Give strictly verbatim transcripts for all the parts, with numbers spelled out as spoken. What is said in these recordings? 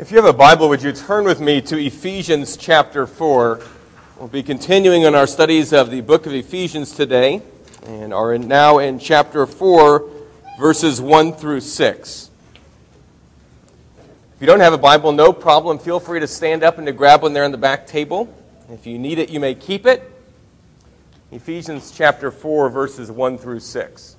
If you have a Bible, would you turn with me to Ephesians chapter four? We'll be continuing on our studies of the book of Ephesians today, and are in, now in chapter four, verses one through six. If you don't have a Bible, no problem. Feel free to stand up and to grab one there on the back table. If you need it, you may keep it. Ephesians chapter four, verses one through six.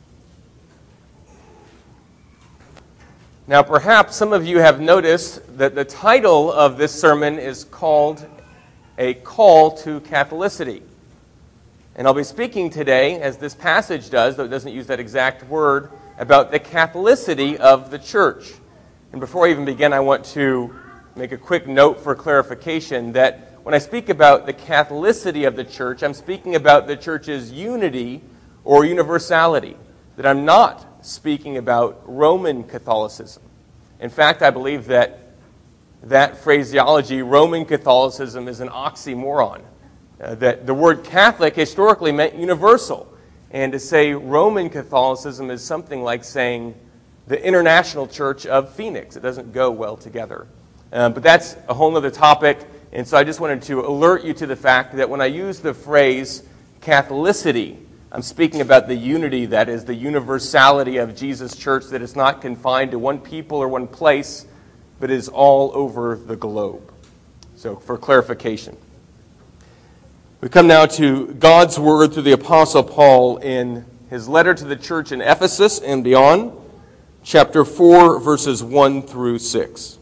Now, perhaps some of you have noticed that the title of this sermon is called A Call to Catholicity. And I'll be speaking today, as this passage does, though it doesn't use that exact word, about the Catholicity of the church. And before I even begin, I want to make a quick note for clarification that when I speak about the Catholicity of the church, I'm speaking about the church's unity or universality, that I'm not speaking about Roman Catholicism. In fact, I believe that that phraseology, Roman Catholicism, is an oxymoron. Uh, that the word Catholic historically meant universal. And to say Roman Catholicism is something like saying the International Church of Phoenix. It doesn't go well together. Um, but that's a whole other topic. And so I just wanted to alert you to the fact that when I use the phrase Catholicity, I'm speaking about the unity, that is, the universality of Jesus' church, that is not confined to one people or one place, but is all over the globe. So, for clarification. We come now to God's Word through the Apostle Paul in his letter to the church in Ephesus and beyond, chapter four, verses one through six.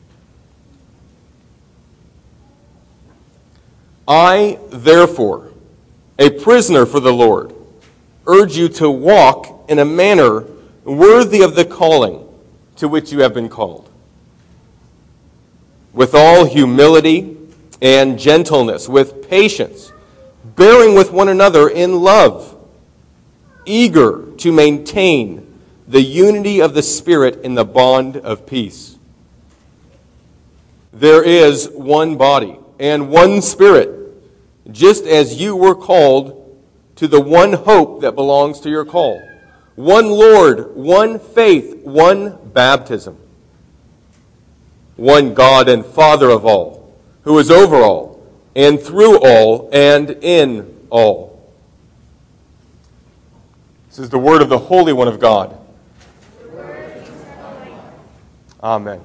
I, therefore, a prisoner for the Lord, urge you to walk in a manner worthy of the calling to which you have been called, with all humility and gentleness, with patience, bearing with one another in love, eager to maintain the unity of the Spirit in the bond of peace. There is one body and one Spirit, just as you were called to the one hope that belongs to your call. One Lord, one faith, one baptism. One God and Father of all, who is over all, and through all, and in all. This is the word of the Holy One of God. Amen.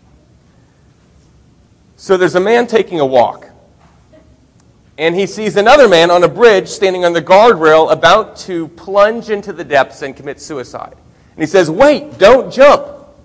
So there's a man taking a walk. And he sees another man on a bridge standing on the guardrail about to plunge into the depths and commit suicide. And he says, "Wait, don't jump."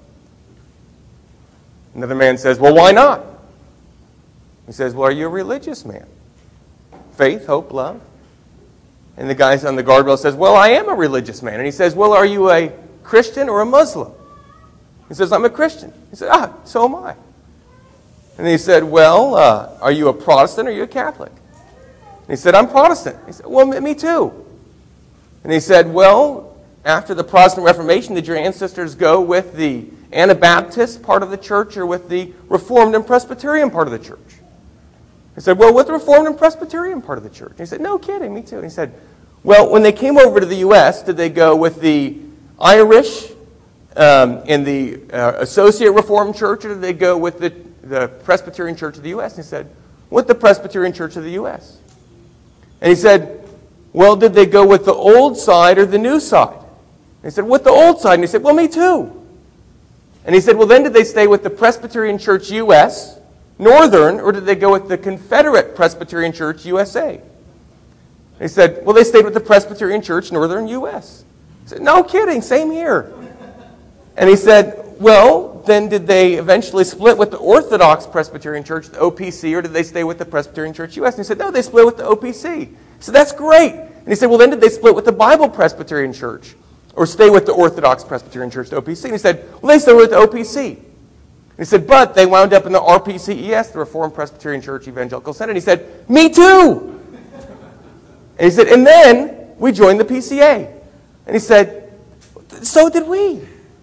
Another man says, "Well, why not?" He says, "Well, are you a religious man? Faith, hope, love." And the guy on the guardrail says, "Well, I am a religious man." And he says, "Well, are you a Christian or a Muslim?" He says, "I'm a Christian." He said, "Ah, so am I." And he said, "Well, uh, are you a Protestant or are you a Catholic?" And he said, "I'm Protestant." He said, "Well, me too." And he said, "Well, after the Protestant Reformation, did your ancestors go with the Anabaptist part of the church or with the Reformed and Presbyterian part of the church?" He said, "Well, with the Reformed and Presbyterian part of the church." And he said, "No kidding, me too." And he said, "Well, when they came over to the U S, did they go with the Irish um, and the uh, Associate Reformed Church, or did they go with the, the Presbyterian Church of the U S?" And he said, "With the Presbyterian Church of the U S" And he said, "Well, did they go with the old side or the new side?" And he said, "With the old side." And he said, "Well, me too." And he said, "Well, then did they stay with the Presbyterian Church U S, Northern, or did they go with the Confederate Presbyterian Church U S A?" And he said, "Well, they stayed with the Presbyterian Church Northern U S" He said, "No kidding, same here." And he said, "Well, then did they eventually split with the Orthodox Presbyterian Church, the O P C, or did they stay with the Presbyterian Church U S?" And he said, "No, they split with the O P C." He said, "That's great." And he said, "Well, then did they split with the Bible Presbyterian Church, or stay with the Orthodox Presbyterian Church, the O P C?" And he said, "Well, they stayed with the O P C." And he said, "But they wound up in the R P C E S, the Reformed Presbyterian Church Evangelical Center." And he said, "Me too." And he said, "And then we joined the P C A." And he said, "So did we."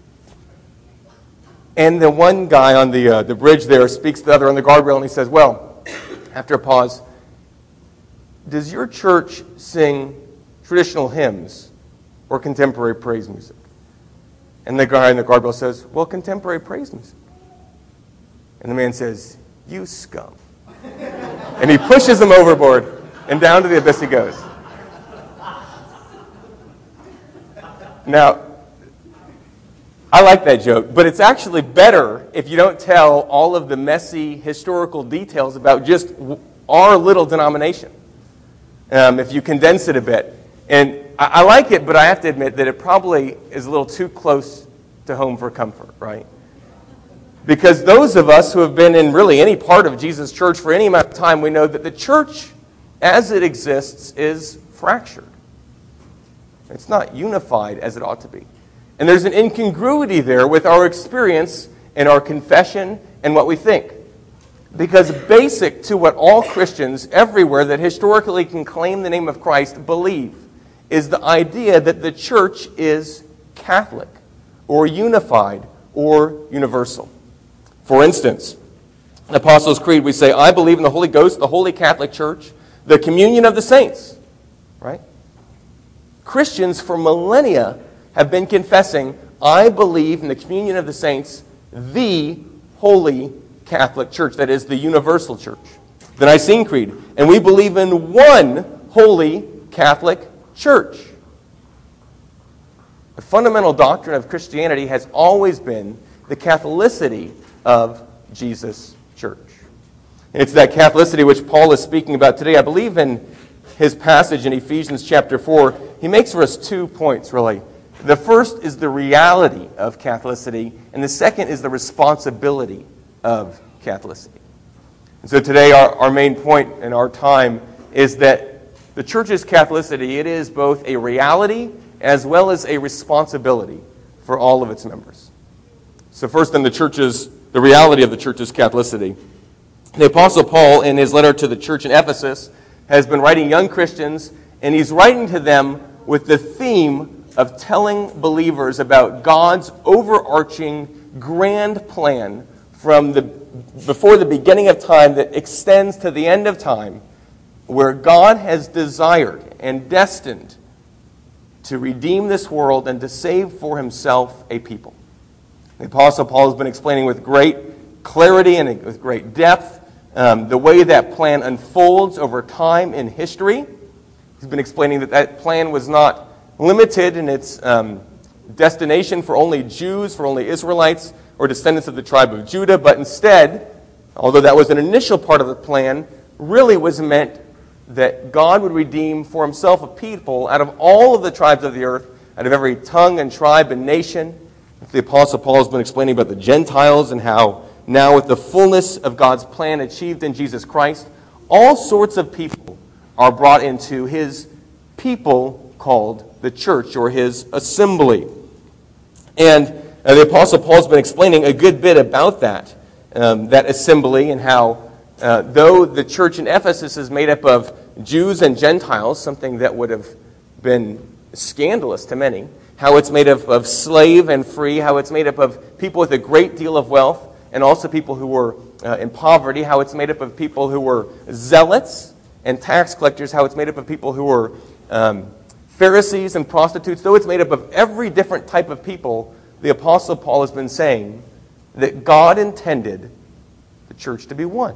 And the one guy on the uh, the bridge there speaks to the other on the guardrail, and he says, "Well," after a pause, "does your church sing traditional hymns or contemporary praise music?" And the guy in the guardrail says, "Well, contemporary praise music." And the man says, "You scum." And he pushes him overboard, and down to the abyss he goes. Now, I like that joke, but it's actually better if you don't tell all of the messy historical details about just our little denomination. Um, if you condense it a bit. And I, I like it, but I have to admit that it probably is a little too close to home for comfort, right? Because those of us who have been in really any part of Jesus' church for any amount of time, we know that the church, as it exists, is fractured. It's not unified as it ought to be. And there's an incongruity there with our experience and our confession and what we think. Because basic to what all Christians everywhere that historically can claim the name of Christ believe is the idea that the church is Catholic or unified or universal. For instance, in Apostles' Creed we say, "I believe in the Holy Ghost, the Holy Catholic Church, the communion of the saints." Right? Christians for millennia have been confessing, "I believe in the communion of the saints, the Holy Catholic Church," that is, the universal church. The Nicene Creed, "And we believe in one holy Catholic Church." The fundamental doctrine of Christianity has always been the Catholicity of Jesus' church. And it's that Catholicity which Paul is speaking about today. I believe in his passage in Ephesians chapter four, he makes for us two points, really. The first is the reality of Catholicity, and the second is the responsibility of Catholicity. And so today our, our main point in our time is that the church's Catholicity, it is both a reality as well as a responsibility for all of its members. So first in the church's, the reality of the church's Catholicity. The Apostle Paul, in his letter to the church in Ephesus, has been writing young Christians, and he's writing to them with the theme of telling believers about God's overarching grand plan from the before the beginning of time that extends to the end of time, where God has desired and destined to redeem this world and to save for himself a people. The Apostle Paul has been explaining with great clarity and with great depth um, the way that plan unfolds over time in history. He's been explaining that that plan was not limited in its um, destination for only Jews, for only Israelites, or descendants of the tribe of Judah, but instead, although that was an initial part of the plan, really was meant that God would redeem for himself a people out of all of the tribes of the earth, out of every tongue and tribe and nation. The Apostle Paul has been explaining about the Gentiles and how now with the fullness of God's plan achieved in Jesus Christ, all sorts of people are brought into his people called the church, or his assembly. And uh, the Apostle Paul has been explaining a good bit about that, um, that assembly, and how uh, though the church in Ephesus is made up of Jews and Gentiles, something that would have been scandalous to many, how it's made up of slave and free, how it's made up of people with a great deal of wealth, and also people who were uh, in poverty, how it's made up of people who were zealots and tax collectors, how it's made up of people who were um, Pharisees and prostitutes. Though it's made up of every different type of people, the Apostle Paul has been saying that God intended the church to be one.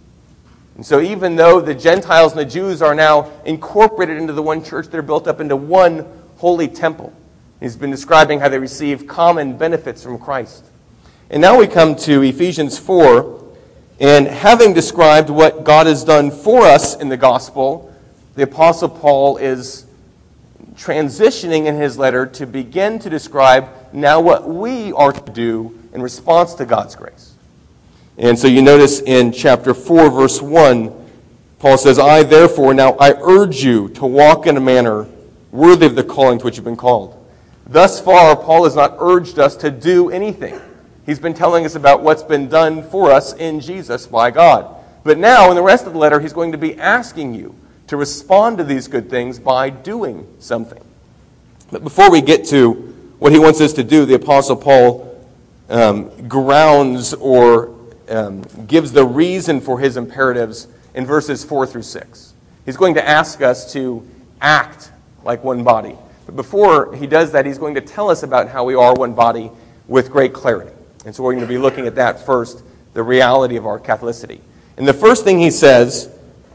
And so even though the Gentiles and the Jews are now incorporated into the one church, they're built up into one holy temple. He's been describing how they receive common benefits from Christ. And now we come to Ephesians four, and having described what God has done for us in the gospel, the Apostle Paul is transitioning in his letter to begin to describe now what we are to do in response to God's grace. And so you notice in chapter four, verse one, Paul says, "I therefore, now I urge you to walk in a manner worthy of the calling to which you've been called." Thus far, Paul has not urged us to do anything. He's been telling us about what's been done for us in Jesus by God. But now, in the rest of the letter, he's going to be asking you to respond to these good things by doing something. But before we get to what he wants us to do, the Apostle Paul um, grounds or um, gives the reason for his imperatives in verses four through six. He's going to ask us to act like one body. But before he does that, he's going to tell us about how we are one body with great clarity. And so we're going to be looking at that first the reality of our Catholicity. And the first thing he says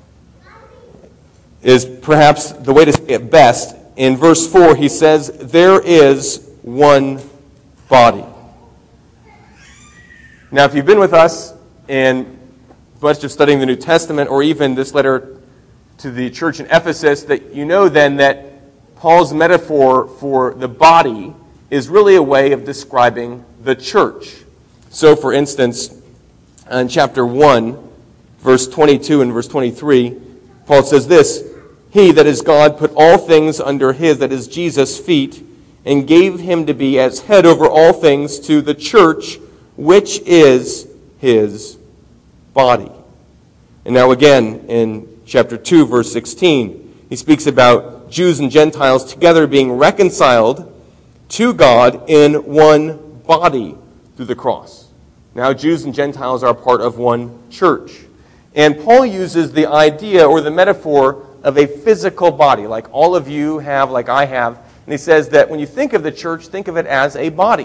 is perhaps the way to say it best. In verse four, he says, there is one body. Now, if you've been with us in much of studying the New Testament, or even this letter to the church in Ephesus, that you know then that Paul's metaphor for the body is really a way of describing the church. So, for instance, in chapter one, verse twenty-two and verse twenty-three, Paul says this, he, that is God, put all things under his, that is Jesus' feet, and gave him to be as head over all things to the church, which is his body. And now again, in chapter two, verse sixteen, he speaks about Jews and Gentiles together being reconciled to God in one body through the cross. Now Jews and Gentiles are part of one church. And Paul uses the idea or the metaphor of a physical body, like all of you have, like I have. And he says that when you think of the church, think of it as a body.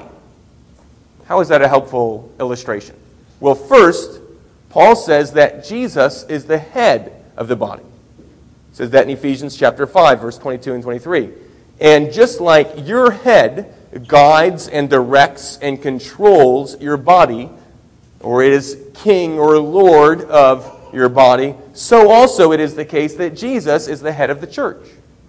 How is that a helpful illustration? Well, first, Paul says that Jesus is the head of the body. He says that in Ephesians chapter five, verse twenty-two and twenty-three. And just like your head guides and directs and controls your body, or it is king or lord of your body, so also it is the case that Jesus is the head of the church.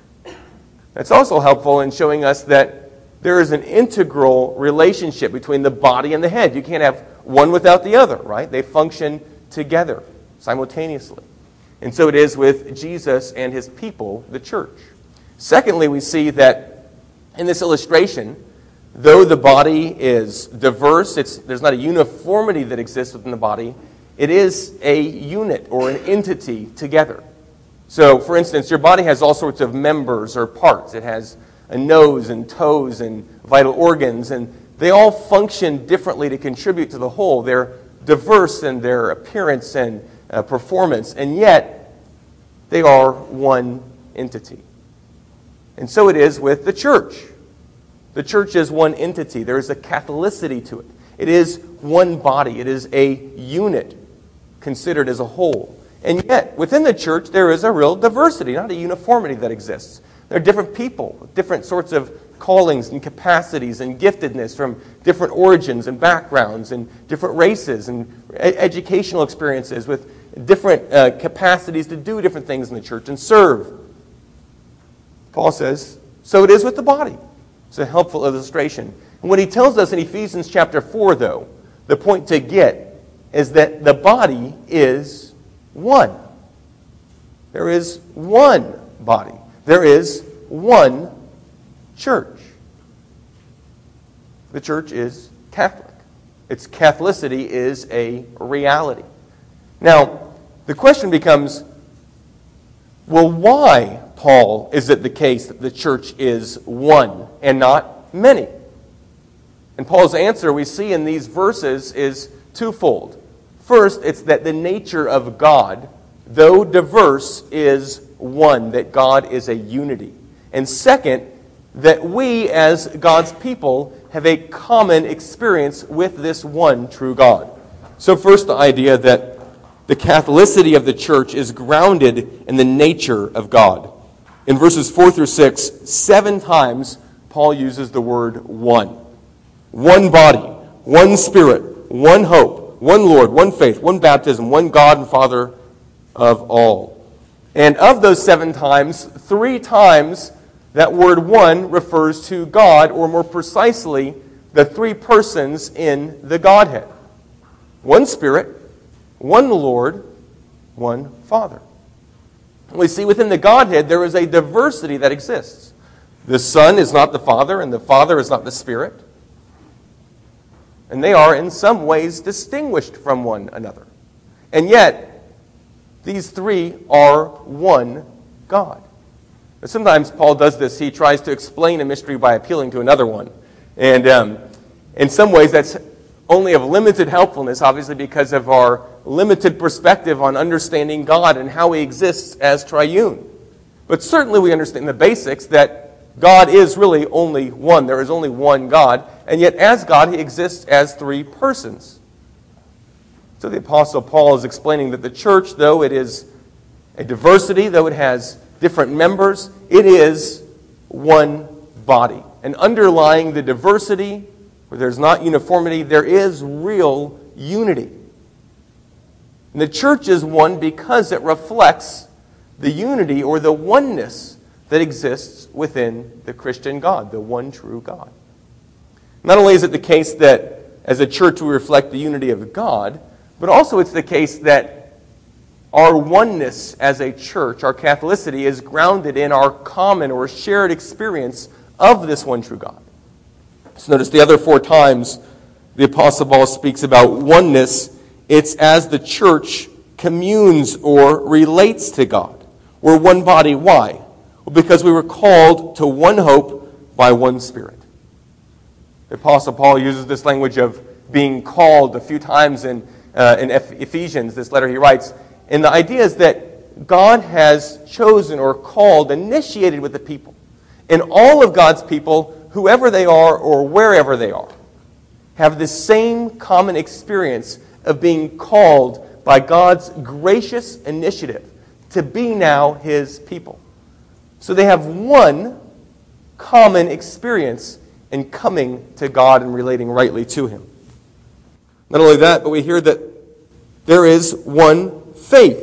That's also helpful in showing us that there is an integral relationship between the body and the head. You can't have one without the other, right? They function together, simultaneously. And so it is with Jesus and his people, the church. Secondly, we see that in this illustration, though the body is diverse, it's, there's not a uniformity that exists within the body, it is a unit or an entity together. So, for instance, your body has all sorts of members or parts. It has a nose and toes and vital organs, and they all function differently to contribute to the whole. They're diverse in their appearance and uh, performance, and yet they are one entity. And so it is with the church. The church is one entity. There is a Catholicity to it. It is one body. It is a unit considered as a whole. And yet, within the church, there is a real diversity, not a uniformity that exists. There are different people, different sorts of callings and capacities and giftedness from different origins and backgrounds and different races and educational experiences with different uh, capacities to do different things in the church and serve. Paul says, so it is with the body. It's a helpful illustration. And what he tells us in Ephesians chapter four, though, the point to get is that the body is one. There is one body. There is one church. The church is Catholic. Its Catholicity is a reality. Now, the question becomes, well, why, Paul, is it the case that the church is one and not many? And Paul's answer we see in these verses is twofold. First, it's that the nature of God, though diverse, is one, that God is a unity. And second, that we as God's people have a common experience with this one true God. So first, the idea that the Catholicity of the church is grounded in the nature of God. In verses four through six, seven times Paul uses the word one. One body, one spirit, one hope, one Lord, one faith, one baptism, one God and Father of all. And of those seven times, three times that word one refers to God, or more precisely, the three persons in the Godhead. One Spirit, one Lord, one Father. We see within the Godhead there is a diversity that exists. The Son is not the Father, and the Father is not the Spirit. And they are in some ways distinguished from one another. And yet, these three are one God. But sometimes Paul does this. He tries to explain a mystery by appealing to another one. And um, in some ways that's only of limited helpfulness, obviously because of our limited perspective on understanding God and how He exists as triune. But certainly we understand the basics that God is really only one. There is only one God. And yet as God, He exists as three persons. So the Apostle Paul is explaining that the church, though it is a diversity, though it has different members, it is one body. And underlying the diversity, where there's not uniformity, there is real unity. And the church is one because it reflects the unity or the oneness that exists within the Christian God, the one true God. Not only is it the case that as a church we reflect the unity of God, but also it's the case that our oneness as a church, our Catholicity, is grounded in our common or shared experience of this one true God. So notice the other four times the Apostle Paul speaks about oneness, it's as the church communes or relates to God. We're one body. Why? Well, because we were called to one hope by one Spirit. The Apostle Paul uses this language of being called a few times in, uh, in Ephesians, this letter he writes. And the idea is that God has chosen or called, initiated with the people. And all of God's people, whoever they are or wherever they are, have the same common experience of being called by God's gracious initiative to be now His people. So they have one common experience in coming to God and relating rightly to Him. Not only that, but we hear that there is one faith.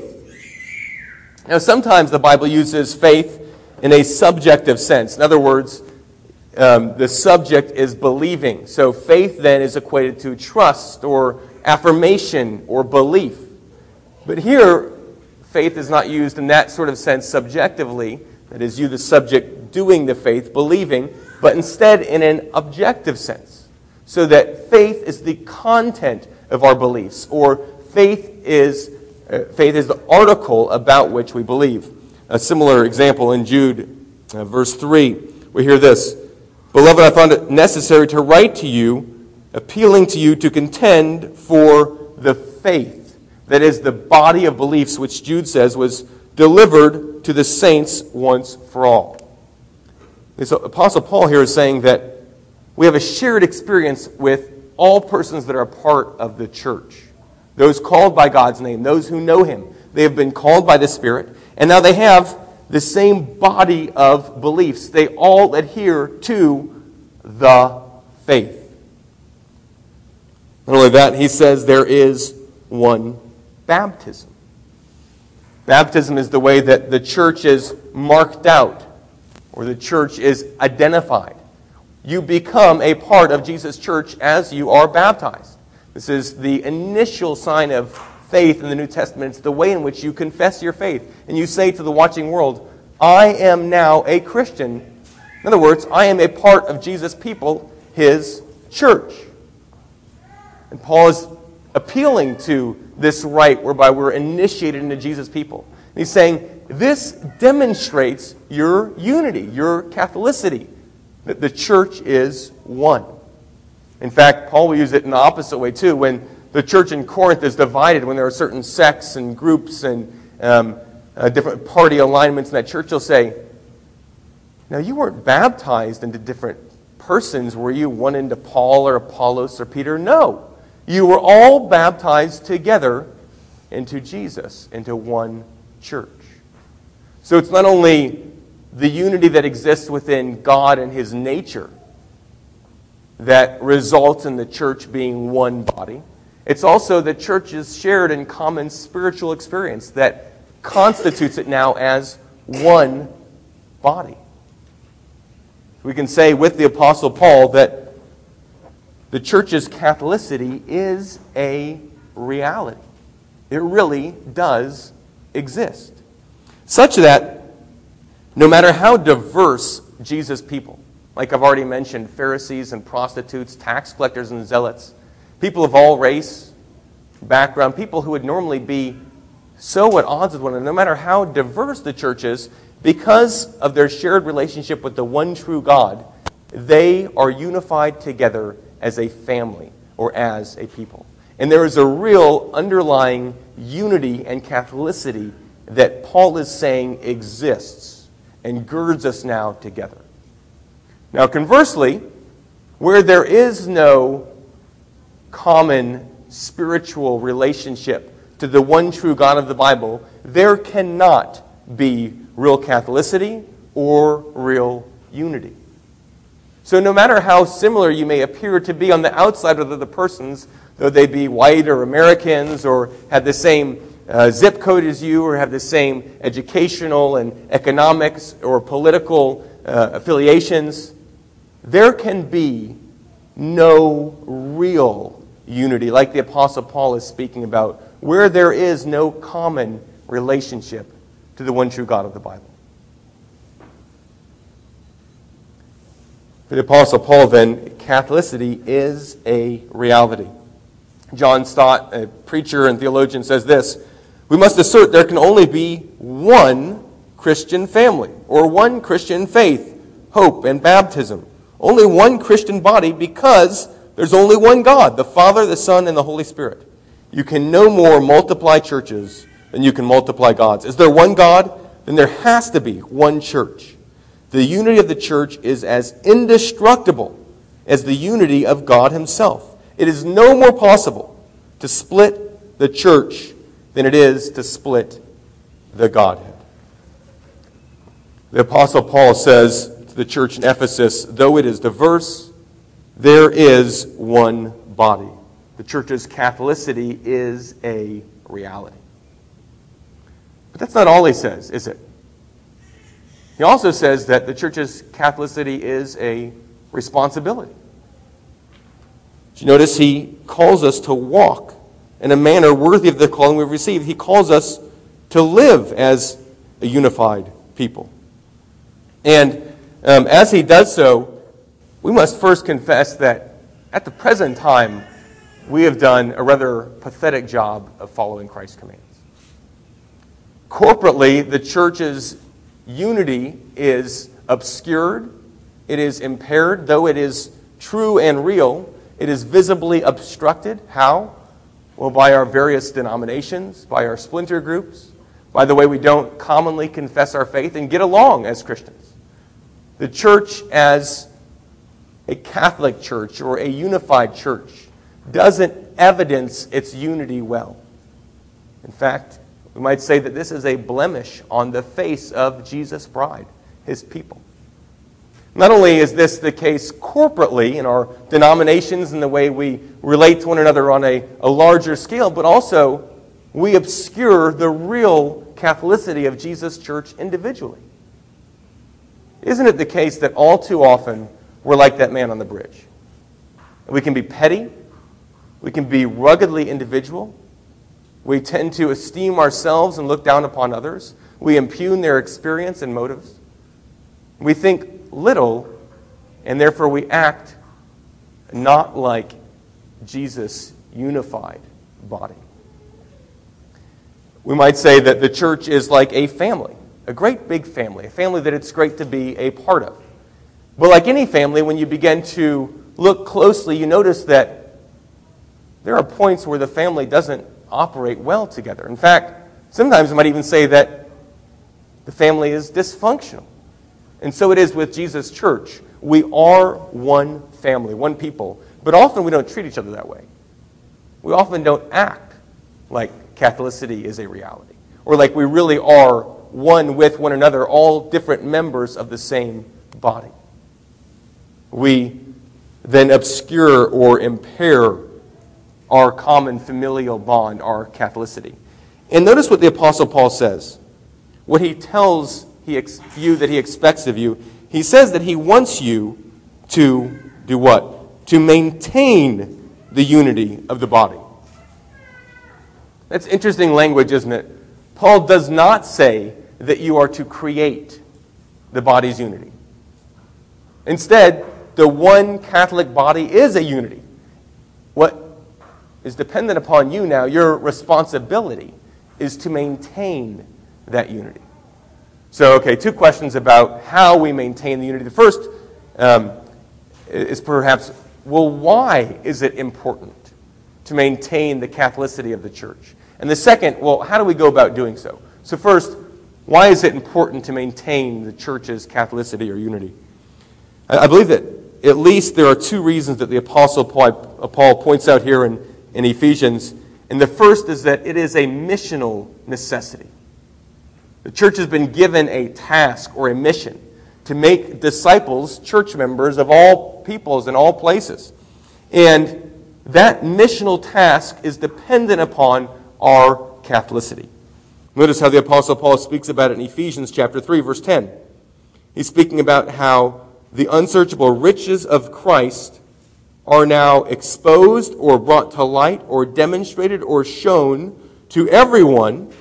Now, sometimes the Bible uses faith in a subjective sense. In other words, um, the subject is believing. So faith then is equated to trust or affirmation or belief. But here, faith is not used in that sort of sense subjectively. That is, you, the subject, doing the faith, believing, but instead in an objective sense. So that faith is the content of our beliefs, or faith is uh, faith is the article about which we believe. A similar example in Jude, uh, verse three, we hear this: "Beloved, I found it necessary to write to you, appealing to you to contend for the faith," that is, the body of beliefs which Jude says was delivered to the saints once for all. So Apostle Paul here is saying that we have a shared experience with all persons that are a part of the church. Those called by God's name, those who know Him. They have been called by the Spirit, and now they have the same body of beliefs. They all adhere to the faith. Not only that, he says there is one baptism. Baptism is the way that the church is marked out, or the church is identified. You become a part of Jesus' church as you are baptized. This is the initial sign of faith in the New Testament. It's the way in which you confess your faith. And you say to the watching world, I am now a Christian. In other words, I am a part of Jesus' people, His church. And Paul is appealing to this right whereby we're initiated into Jesus' people. And he's saying, this demonstrates your unity, your Catholicity, that the church is one. In fact, Paul will use it in the opposite way too. When the church in Corinth is divided, when there are certain sects and groups and um, uh, different party alignments in that church, he'll say, now you weren't baptized into different persons, were you? One into Paul or Apollos or Peter? No. You were all baptized together into Jesus, into one church. So it's not only the unity that exists within God and His nature that results in the church being one body. It's also the church's shared and common spiritual experience that constitutes it now as one body. We can say with the Apostle Paul that the church's Catholicity is a reality. It really does exist. Such that no matter how diverse Jesus' people, like I've already mentioned, Pharisees and prostitutes, tax collectors and zealots, people of all race, background, people who would normally be so at odds with one another, no matter how diverse the church is, because of their shared relationship with the one true God, they are unified together as a family or as a people. And there is a real underlying unity and Catholicity that Paul is saying exists and girds us now together. Now, conversely, where there is no common spiritual relationship to the one true God of the Bible, there cannot be real Catholicity or real unity. So no matter how similar you may appear to be on the outside of the persons, though they be white or Americans or have the same uh, zip code as you or have the same educational and economics or political uh, affiliations, there can be no real unity, like the Apostle Paul is speaking about, where there is no common relationship to the one true God of the Bible. For the Apostle Paul, then, Catholicity is a reality. John Stott, a preacher and theologian, says this: "We must assert there can only be one Christian family, or one Christian faith, hope, and baptism. Only one Christian body, because there's only one God, the Father, the Son, and the Holy Spirit. You can no more multiply churches than you can multiply gods. Is there one God? Then there has to be one church. The unity of the church is as indestructible as the unity of God himself. It is no more possible to split the church than it is to split the Godhead." The Apostle Paul says to the church in Ephesus, though it is diverse, there is one body. The church's Catholicity is a reality. But that's not all he says, is it? He also says that the church's Catholicity is a responsibility. Did you notice he calls us to walk in a manner worthy of the calling we've received? He calls us to live as a unified people. And um, as he does so, we must first confess that at the present time, we have done a rather pathetic job of following Christ's commands. Corporately, the church's unity is obscured, it is impaired, though it is true and real, it is visibly obstructed. How? Well, by our various denominations, by our splinter groups, by the way we don't commonly confess our faith and get along as Christians. The church as a Catholic church or a unified church doesn't evidence its unity well. In fact, we might say that this is a blemish on the face of Jesus' bride, his people. Not only is this the case corporately in our denominations and the way we relate to one another on a, a larger scale, but also we obscure the real Catholicity of Jesus' church individually. Isn't it the case that all too often we're like that man on the bridge? We can be petty, we can be ruggedly individual, we tend to esteem ourselves and look down upon others. We impugn their experience and motives. We think little, and therefore we act not like Jesus' unified body. We might say that the church is like a family, a great big family, a family that it's great to be a part of. But like any family, when you begin to look closely, you notice that there are points where the family doesn't operate well together. In fact, sometimes I might even say that the family is dysfunctional. And so it is with Jesus' church. We are one family, one people. But often we don't treat each other that way. We often don't act like Catholicity is a reality, or like we really are one with one another, all different members of the same body. We then obscure or impair our common familial bond, our Catholicity. And notice what the Apostle Paul says. What he tells he ex- you that he expects of you. He says that he wants you to do what? To maintain the unity of the body. That's interesting language, isn't it? Paul does not say that you are to create the body's unity. Instead, the one Catholic body is a unity. What is dependent upon you now, your responsibility, is to maintain that unity. So, okay, two questions about how we maintain the unity. The first um, is perhaps, well, why is it important to maintain the Catholicity of the church? And the second, well, how do we go about doing so? So first, why is it important to maintain the church's Catholicity or unity? I, I believe that at least there are two reasons that the Apostle Paul, Paul points out here in in Ephesians. And the first is that it is a missional necessity. The church has been given a task or a mission to make disciples, church members of all peoples and all places. And that missional task is dependent upon our Catholicity. Notice how the Apostle Paul speaks about it in Ephesians chapter three, verse ten. He's speaking about how the unsearchable riches of Christ are now exposed or brought to light or demonstrated or shown to everyone.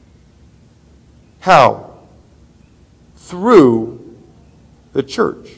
How? Through the church.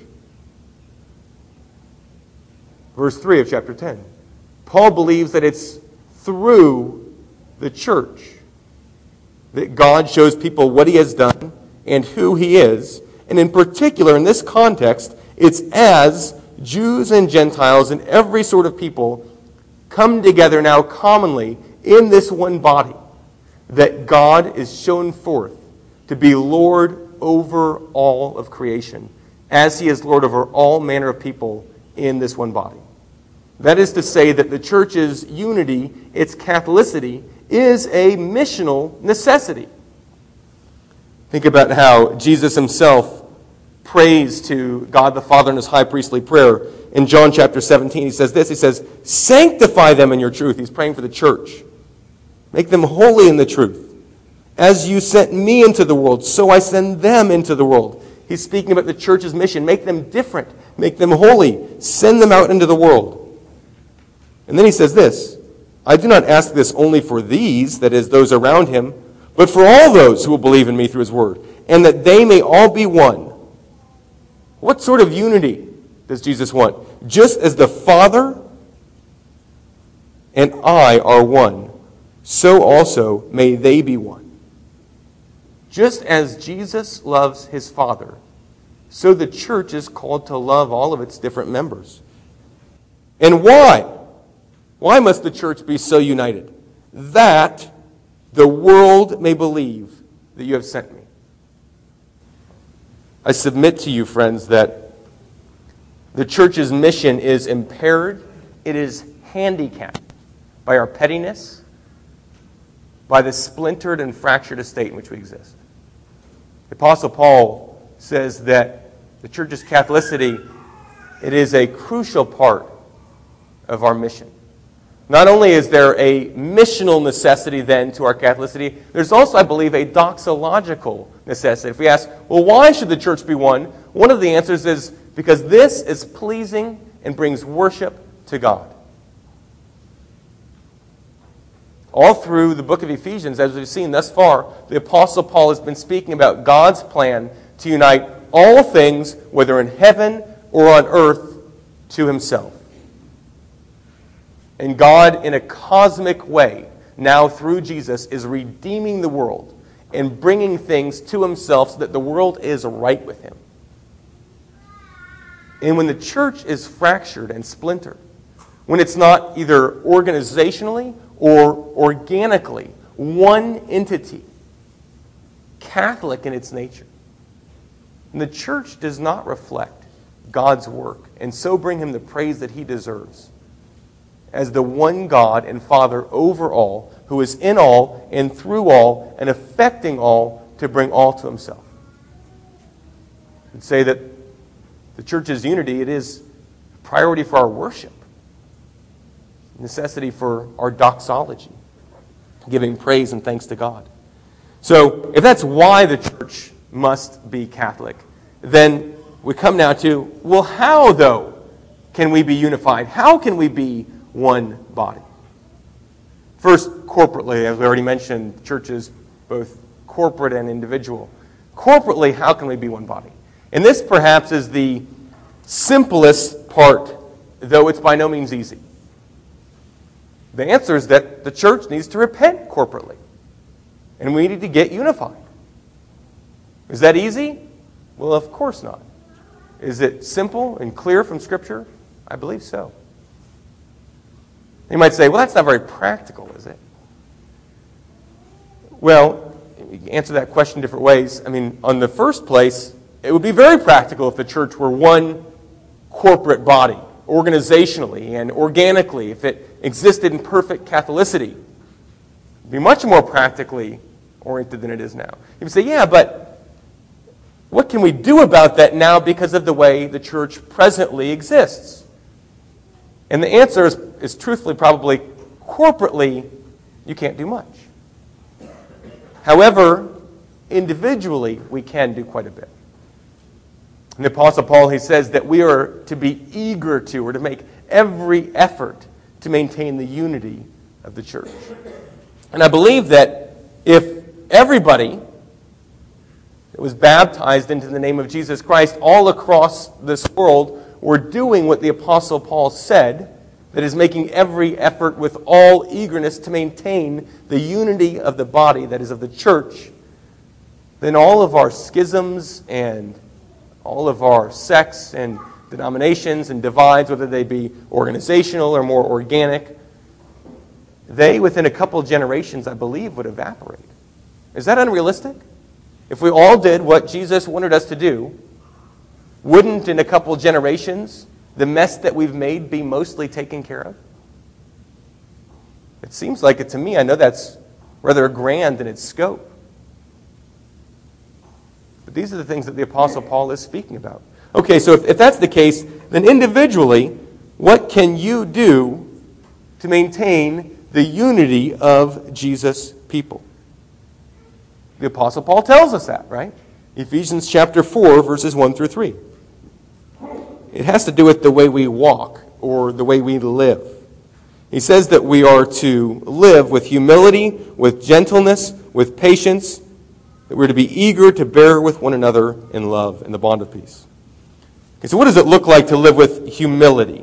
Verse three of chapter ten. Paul believes that it's through the church that God shows people what he has done and who he is. And in particular, in this context, it's as Jews and Gentiles and every sort of people come together now commonly in this one body that God is shown forth to be Lord over all of creation, as he is Lord over all manner of people in this one body. That is to say that the church's unity, its Catholicity, is a missional necessity. Think about how Jesus himself prays to God the Father in his high priestly prayer. In John chapter seventeen, he says this, he says, "Sanctify them in your truth." He's praying for the church. "Make them holy in the truth. As you sent me into the world, so I send them into the world." He's speaking about the church's mission. Make them different. Make them holy. Send them out into the world. And then he says this, "I do not ask this only for these," that is, those around him, "but for all those who will believe in me through his word, and that they may all be one." What sort of unity does Jesus want? "Just as the Father and I are one, so also may they be one." Just as Jesus loves his Father, so the church is called to love all of its different members. And why? Why must the church be so united? "That the world may believe that you have sent me." I submit to you, friends, that the church's mission is impaired, it is handicapped by our pettiness, by the splintered and fractured estate in which we exist. The Apostle Paul says that the church's Catholicity, it is a crucial part of our mission. Not only is there a missional necessity then to our Catholicity, there's also, I believe, a doxological necessity. If we ask, well, why should the church be one? One of the answers is because this is pleasing and brings worship to God. All through the book of Ephesians, as we've seen thus far, the Apostle Paul has been speaking about God's plan to unite all things, whether in heaven or on earth, to himself. And God, in a cosmic way, now through Jesus, is redeeming the world and bringing things to himself so that the world is right with him. And when the church is fractured and splintered, when it's not either organizationally or organically one entity, Catholic in its nature, and the church does not reflect God's work and so bring him the praise that he deserves as the one God and Father over all, who is in all and through all and affecting all to bring all to himself. I'd say that the church's unity, it is a priority for our worship, necessity for our doxology, giving praise and thanks to God. So, if that's why the church must be Catholic, then we come now to, well, how, though, can we be unified? How can we be one body? First, corporately, as we already mentioned, churches, both corporate and individual. Corporately, how can we be one body? And this perhaps is the simplest part, though it's by no means easy. The answer is that the church needs to repent corporately. And we need to get unified. Is that easy? Well, of course not. Is it simple and clear from Scripture? I believe so. You might say, well, that's not very practical, is it? Well, you can answer that question different ways. I mean, on the first place, it would be very practical if the church were one corporate body organizationally and organically, if it existed in perfect Catholicity, it'd be much more practically oriented than it is now. You would say, yeah, but what can we do about that now because of the way the church presently exists? And the answer is, is truthfully, probably corporately, you can't do much. However, individually, we can do quite a bit. In the Apostle Paul, he says that we are to be eager to, or to make every effort to maintain the unity of the church. And I believe that if everybody that was baptized into the name of Jesus Christ all across this world were doing what the Apostle Paul said, that is making every effort with all eagerness to maintain the unity of the body, that is of the church, then all of our schisms and all of our sects and denominations and divides, whether they be organizational or more organic, they, within a couple generations, I believe, would evaporate. Is that unrealistic? If we all did what Jesus wanted us to do, wouldn't in a couple generations the mess that we've made be mostly taken care of? It seems like it to me. I know that's rather grand in its scope. But these are the things that the Apostle Paul is speaking about. Okay, so if, if that's the case, then individually, what can you do to maintain the unity of Jesus' people? The Apostle Paul tells us that, right? Ephesians chapter four, verses one through three. It has to do with the way we walk, or the way we live. He says that we are to live with humility, with gentleness, with patience, that we're to be eager to bear with one another in love, in the bond of peace. Okay, so what does it look like to live with humility?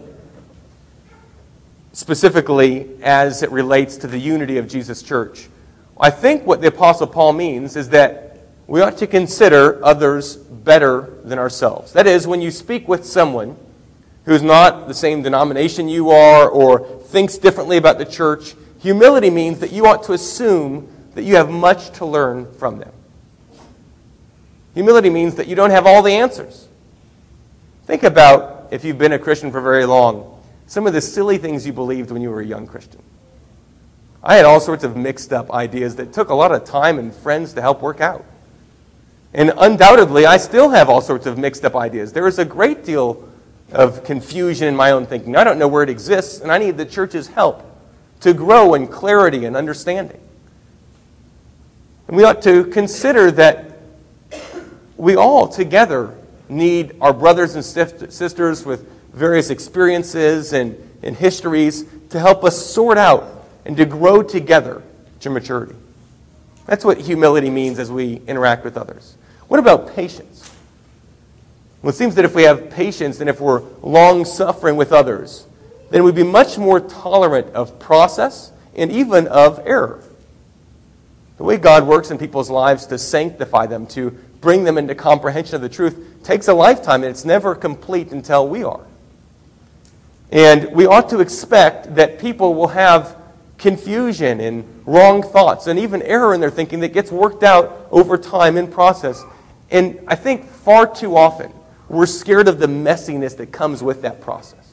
Specifically, as it relates to the unity of Jesus' church. I think what the Apostle Paul means is that we ought to consider others better than ourselves. That is, when you speak with someone who's not the same denomination you are or thinks differently about the church, humility means that you ought to assume that you have much to learn from them. Humility means that you don't have all the answers. Think about, if you've been a Christian for very long, some of the silly things you believed when you were a young Christian. I had all sorts of mixed up ideas that took a lot of time and friends to help work out. And undoubtedly, I still have all sorts of mixed up ideas. There is a great deal of confusion in my own thinking. I don't know where it exists, and I need the church's help to grow in clarity and understanding. And we ought to consider that we all together need our brothers and sisters with various experiences and, and histories to help us sort out and to grow together to maturity. That's what humility means as we interact with others. What about patience? Well, it seems that if we have patience and if we're long-suffering with others, then we'd be much more tolerant of process and even of error. The way God works in people's lives to sanctify them, to bring them into comprehension of the truth, takes a lifetime, and it's never complete until we are. And we ought to expect that people will have confusion and wrong thoughts and even error in their thinking that gets worked out over time in process. And I think far too often we're scared of the messiness that comes with that process.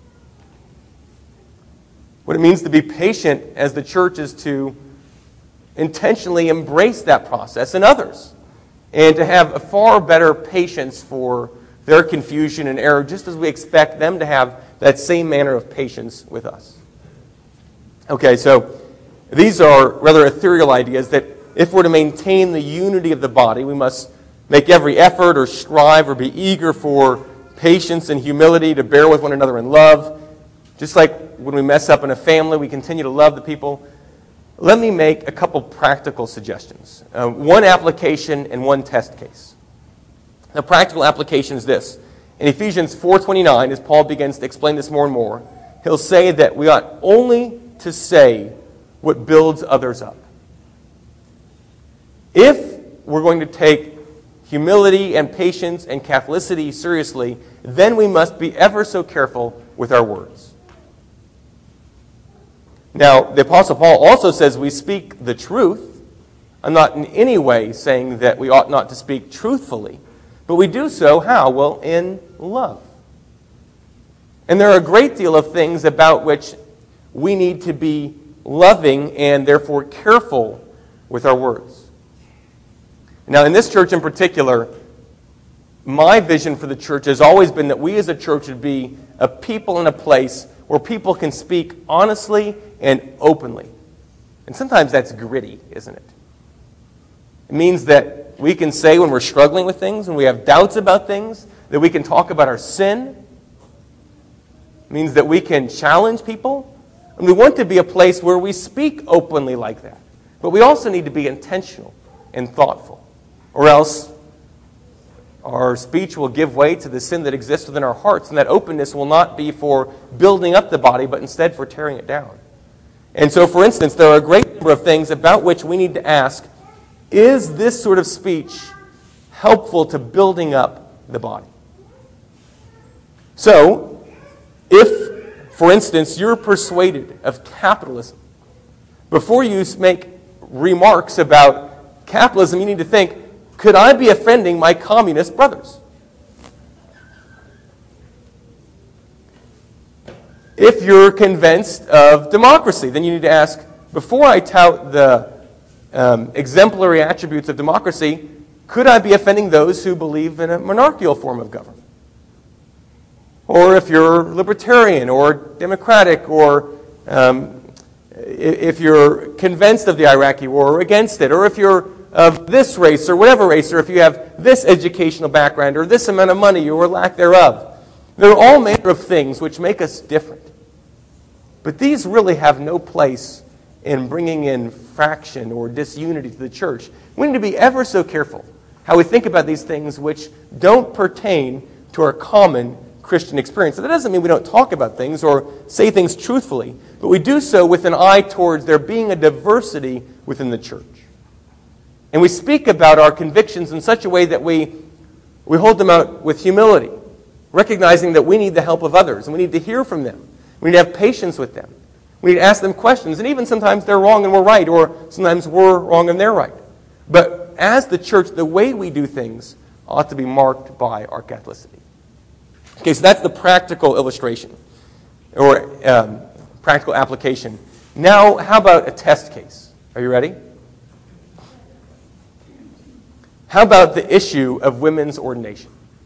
What it means to be patient as the church is to intentionally embrace that process in others and to have a far better patience for their confusion and error, just as we expect them to have that same manner of patience with us. Okay, so these are rather ethereal ideas that if we're to maintain the unity of the body, we must make every effort or strive or be eager for patience and humility to bear with one another in love. Just like when we mess up in a family, we continue to love the people. Let me make a couple practical suggestions. Uh, one application and one test case. The practical application is this. In Ephesians four twenty-nine, as Paul begins to explain this more and more, he'll say that we ought only to say what builds others up. If we're going to take humility and patience and Catholicity seriously, then we must be ever so careful with our words. Now, the Apostle Paul also says we speak the truth. I'm not in any way saying that we ought not to speak truthfully, but we do so how? Well, in love. And there are a great deal of things about which we need to be loving and therefore careful with our words. Now, in this church in particular, my vision for the church has always been that we as a church would be a people in a place where people can speak honestly and openly. And sometimes that's gritty, isn't it? It means that we can say when we're struggling with things, when we have doubts about things, that we can talk about our sin. It means that we can challenge people. And we want to be a place where we speak openly like that. But we also need to be intentional and thoughtful. Or else our speech will give way to the sin that exists within our hearts, and that openness will not be for building up the body, but instead for tearing it down. And so, for instance, there are a great number of things about which we need to ask, is this sort of speech helpful to building up the body? So, if, for instance, you're persuaded of capitalism, before you make remarks about capitalism, you need to think, could I be offending my communist brothers? If you're convinced of democracy, then you need to ask, before I tout the um, exemplary attributes of democracy, could I be offending those who believe in a monarchical form of government? Or if you're libertarian or democratic, or um, if you're convinced of the Iraqi war or against it, or if you're of this race or whatever race, or if you have this educational background or this amount of money or lack thereof. There are all manner of things which make us different. But these really have no place in bringing in fraction or disunity to the church. We need to be ever so careful how we think about these things which don't pertain to our common Christian experience. So that doesn't mean we don't talk about things or say things truthfully, but we do so with an eye towards there being a diversity within the church. And we speak about our convictions in such a way that we, we hold them out with humility, recognizing that we need the help of others, and we need to hear from them. We need to have patience with them. We need to ask them questions, and even sometimes they're wrong and we're right, or sometimes we're wrong and they're right. But as the church, the way we do things ought to be marked by our Catholicity. Okay, so that's the practical illustration, or um, practical application. Now, how about a test case? Are you ready? How about the issue of women's ordination?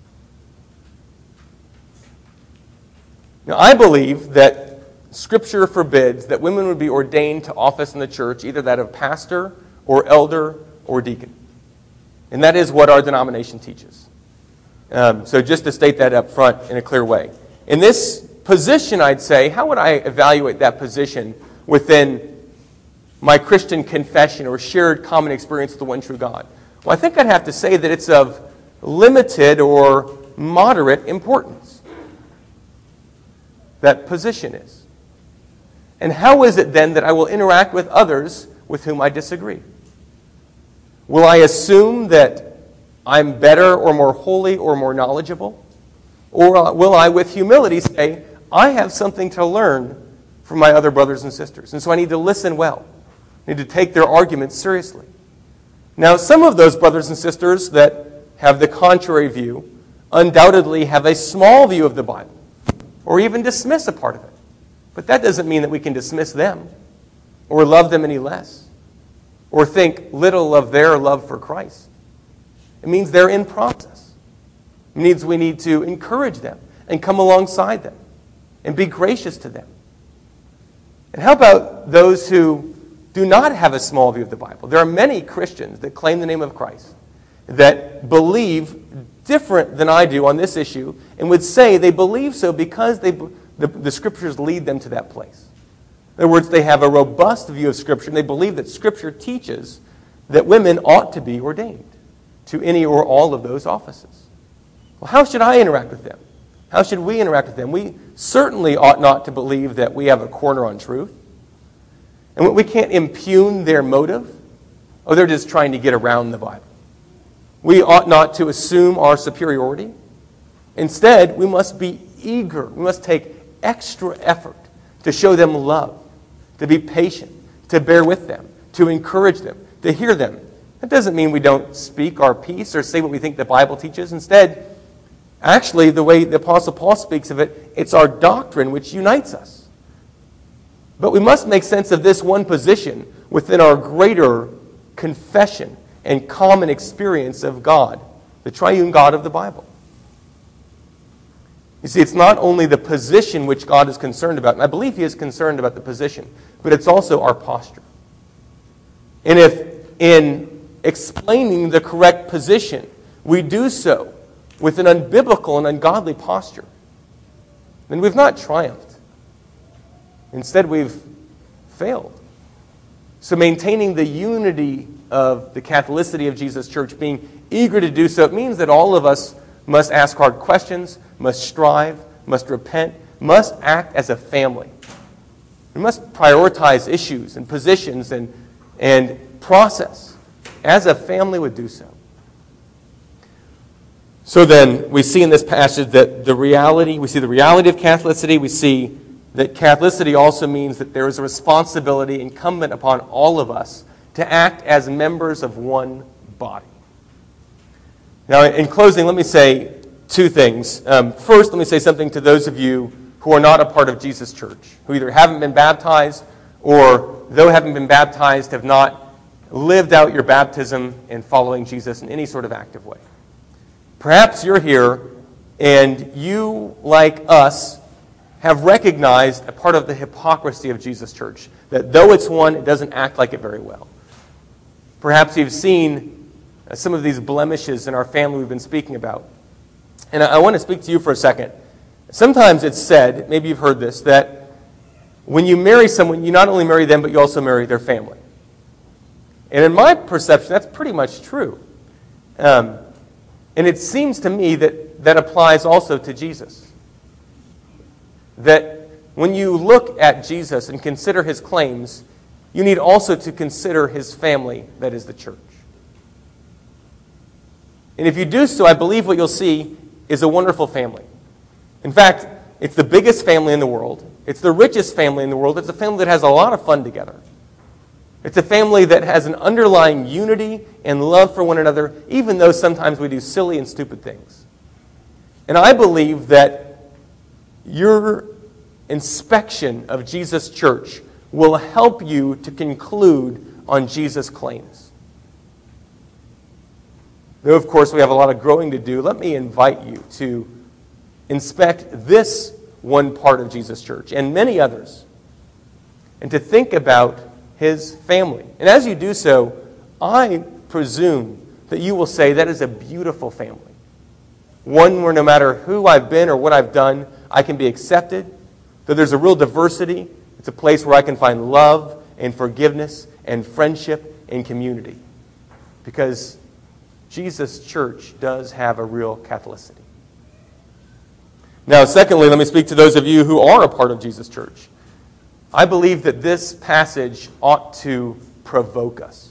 Now, I believe that Scripture forbids that women would be ordained to office in the church, either that of pastor or elder or deacon. And that is what our denomination teaches. Um, so just to state that up front in a clear way. In this position, I'd say, how would I evaluate that position within my Christian confession or shared common experience with the one true God? Well, I think I'd have to say that it's of limited or moderate importance. That position is. And how is it then that I will interact with others with whom I disagree? Will I assume that I'm better or more holy or more knowledgeable? Or will I, with humility, say, I have something to learn from my other brothers and sisters, and so I need to listen well. I need to take their arguments seriously. Now, some of those brothers and sisters that have the contrary view undoubtedly have a small view of the Bible, or even dismiss a part of it. But that doesn't mean that we can dismiss them, or love them any less, or think little of their love for Christ. It means they're in process. It means we need to encourage them and come alongside them and be gracious to them. And how about those who do not have a small view of the Bible? There are many Christians that claim the name of Christ that believe different than I do on this issue and would say they believe so because they, the, the Scriptures lead them to that place. In other words, they have a robust view of Scripture, and they believe that Scripture teaches that women ought to be ordained to any or all of those offices. Well, how should I interact with them? How should we interact with them? We certainly ought not to believe that we have a corner on truth. And we can't impugn their motive. Oh, they're just trying to get around the Bible. We ought not to assume our superiority. Instead, we must be eager. We must take extra effort to show them love, to be patient, to bear with them, to encourage them, to hear them. That doesn't mean we don't speak our piece or say what we think the Bible teaches. Instead, Actually, the way the Apostle Paul speaks of it, it's our doctrine which unites us. But we must make sense of this one position within our greater confession and common experience of God, the triune God of the Bible. You see, it's not only the position which God is concerned about, and I believe He is concerned about the position, but it's also our posture. And if in explaining the correct position, we do so with an unbiblical and ungodly posture, then we've not triumphed. Instead, we've failed. So maintaining the unity of the Catholicity of Jesus Church, being eager to do so, it means that all of us must ask hard questions, must strive, must repent, must act as a family. We must prioritize issues and positions and, and process as a family would do so. So then, we see in this passage that the reality, we see the reality of Catholicity, we see that Catholicity also means that there is a responsibility incumbent upon all of us to act as members of one body. Now, in closing, let me say two things. Um, first, let me say something to those of you who are not a part of Jesus Church, who either haven't been baptized or, though having been baptized, have not lived out your baptism in following Jesus in any sort of active way. Perhaps you're here and you, like us, have recognized a part of the hypocrisy of Jesus Church, that though it's one, it doesn't act like it very well. Perhaps you've seen some of these blemishes in our family we've been speaking about. And I want to speak to you for a second. Sometimes it's said, maybe you've heard this, that when you marry someone, you not only marry them, but you also marry their family. And in my perception, that's pretty much true. Um, and it seems to me that that applies also to Jesus. That when you look at Jesus and consider His claims, you need also to consider His family, that is the church. And if you do so, I believe what you'll see is a wonderful family. In fact, it's the biggest family in the world. It's the richest family in the world. It's a family that has a lot of fun together. It's a family that has an underlying unity and love for one another, even though sometimes we do silly and stupid things. And I believe that your inspection of Jesus' church will help you to conclude on Jesus' claims. Though, of course, we have a lot of growing to do, let me invite you to inspect this one part of Jesus' church and many others, and to think about His family. And as you do so, I presume that you will say that is a beautiful family. One where no matter who I've been or what I've done, I can be accepted. That there's a real diversity. It's a place where I can find love and forgiveness and friendship and community. Because Jesus' church does have a real Catholicity. Now, secondly, let me speak to those of you who are a part of Jesus' church. I believe that this passage ought to provoke us.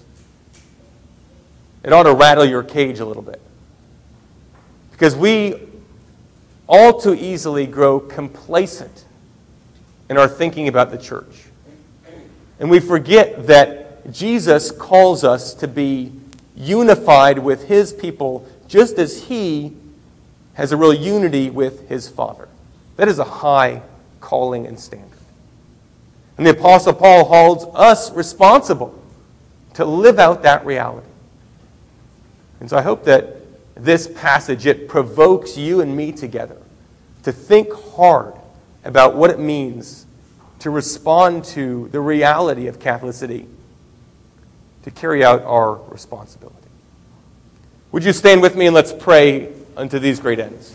It ought to rattle your cage a little bit. Because we all too easily grow complacent in our thinking about the church. And we forget that Jesus calls us to be unified with His people just as He has a real unity with His Father. That is a high calling and standard. And the Apostle Paul holds us responsible to live out that reality. And so I hope that this passage, it provokes you and me together to think hard about what it means to respond to the reality of Catholicity, to carry out our responsibility. Would you stand with me and let's pray unto these great ends.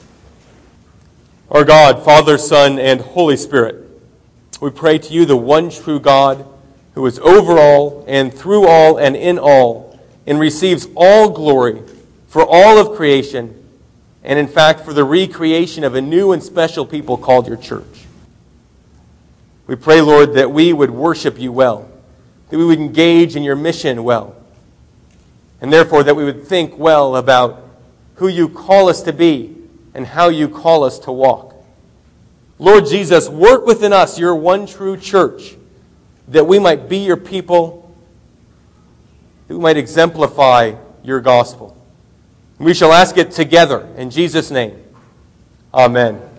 Our God, Father, Son, and Holy Spirit, we pray to you, the one true God, who is over all and through all and in all, and receives all glory for all of creation, and in fact for the recreation of a new and special people called your church. We pray, Lord, that we would worship you well, that we would engage in your mission well, and therefore that we would think well about who you call us to be and how you call us to walk. Lord Jesus, work within us your one true church, that we might be your people, that we might exemplify your gospel. We shall ask it together in Jesus' name. Amen.